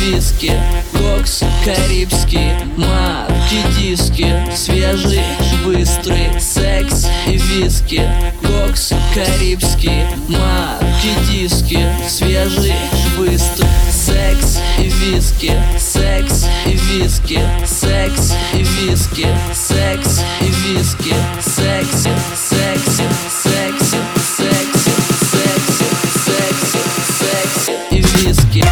виски, кокс карибский, марки диски, свежий, быстрый секс и виски, кокс карибский, марки диски, свежий, быстрый секс и виски, секс и виски, секс и виски, секс и виски, секс, секс, секс, секс, секс, секс, секс и виски.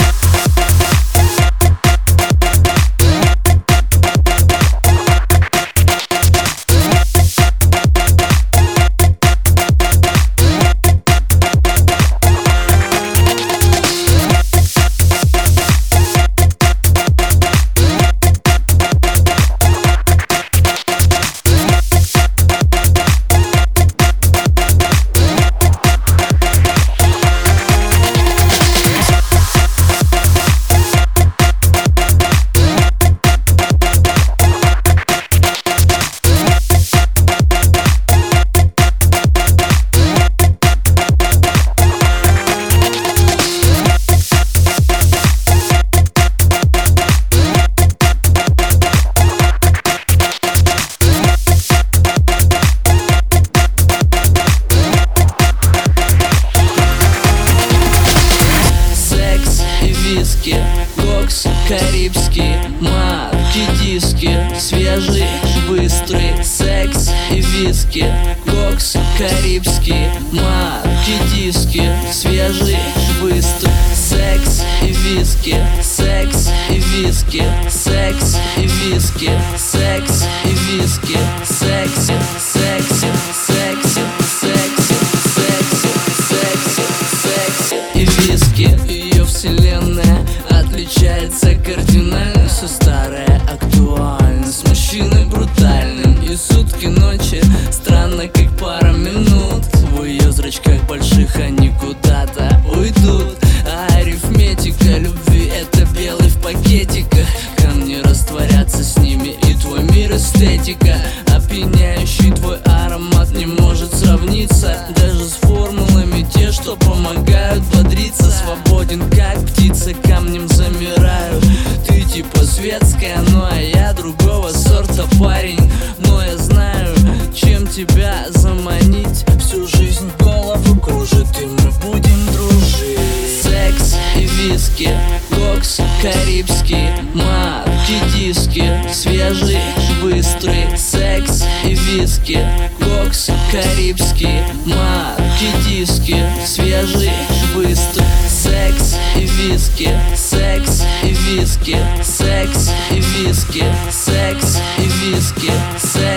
Кокс карибский, марки диски, свежий, быстрый секс и виски, кокс карибский, марки диски, свежий, быстрый секс и виски, секс и виски, секс и виски, секс и виски, секс, секс, секс, секс, секс, секс, секс и виски. Ее вселенная отличается кардинально, все старое актуально, с мужчиной брутальным и сутки ночи, странно как пара минут. В ее зрачках больших они куда-то уйдут, а арифметика любви — это белый в пакетиках. Камни растворятся с ними, и твой мир эстетика. Опьяняющий твой аромат не может сравниться даже с формулами, те, что помогают бодриться. Свободен как птица, камнем замираю. Ты типа светская, ну а я другого сорта парень. Но я знаю, чем тебя заманить. Всю жизнь голову кружит, и мы будем дружить. Секс и виски, кокс карибский, марки диски, свежий, быстрый секс и виски, кокс карибский, марки диски, свежий, быстрый секс и виски, секс и виски, секс и виски, секс и виски, секс.